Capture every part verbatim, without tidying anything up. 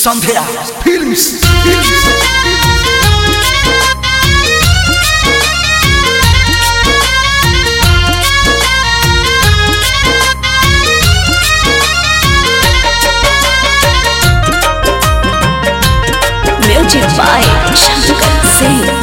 Sandhya films music by Shankar Singh.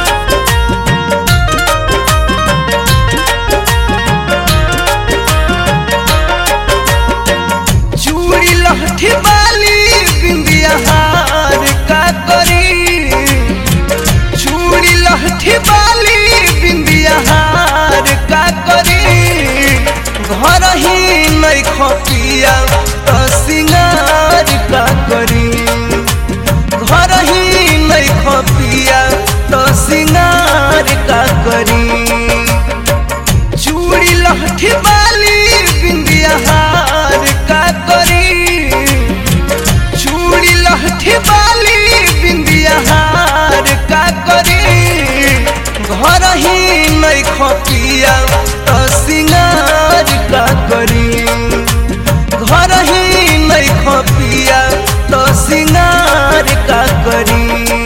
चूड़ी लहठी बाली बिंदिया हार का करी, चूड़ी लहठी बाली बिंदिया हार का करी, घर ही नहीं खपिया तो सिंगार का करी, घर ही नहीं खपिया तो सिंगार का करी। चूड़ी लहठी बाली बिंदिया हार का करी, चूड़ी लहठी बाली बिंदिया हार का करी, घर ही नहीं खपिया तो सिंगार का करी, घर ही नहीं खपिया तो सिंगार का करी।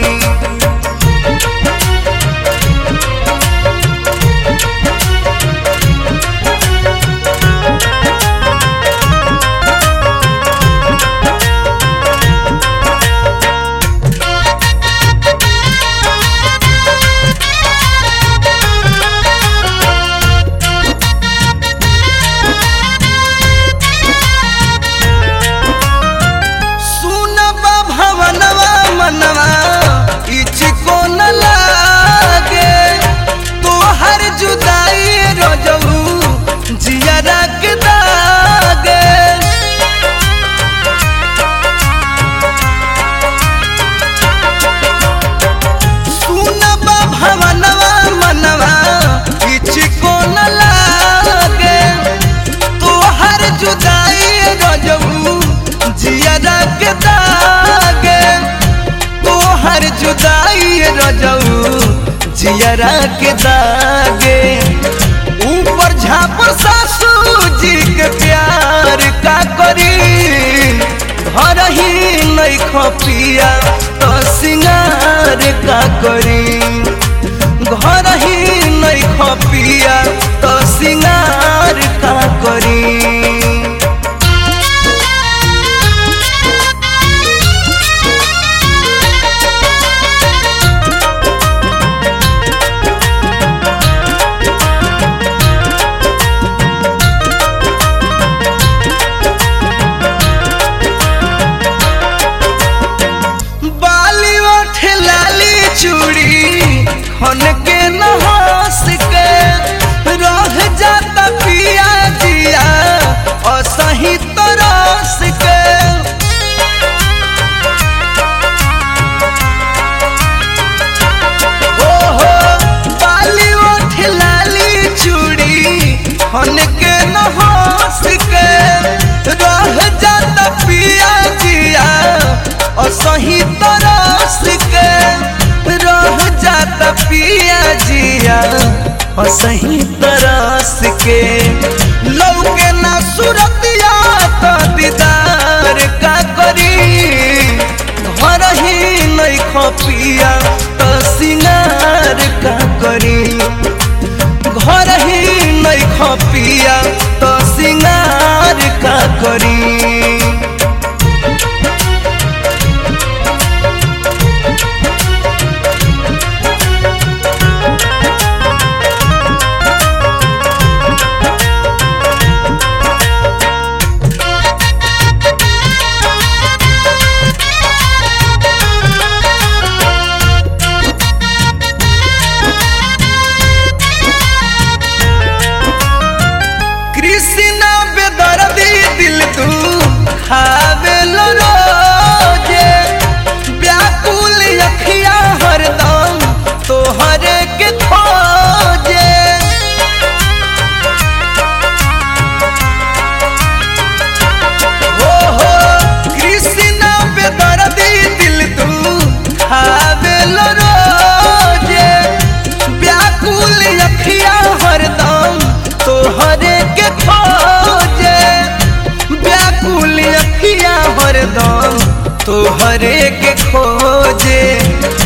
जियरा के दागे ऊपर झाप सासू जी के प्यार का करी, घर ही नहीं खपिया तो सिंगार का करी, घर ही नहीं खपिया तो सिंगार का करी। खन के न हंस के रह जाता पिया जिया असही तरस के, ओहो बाली ओठ लाली चूड़ी खन के न हंस के रह जाता पिया जिया असही तरस के, रह जाता पिया जिया सही तरस के। लौके ना सूरतिया तो दीदार का करी, घर ही नहीं खपिया तो सिंगार का करी, घर ही नहीं खपिया तो सिंगार का करी। तोहरे के खोजे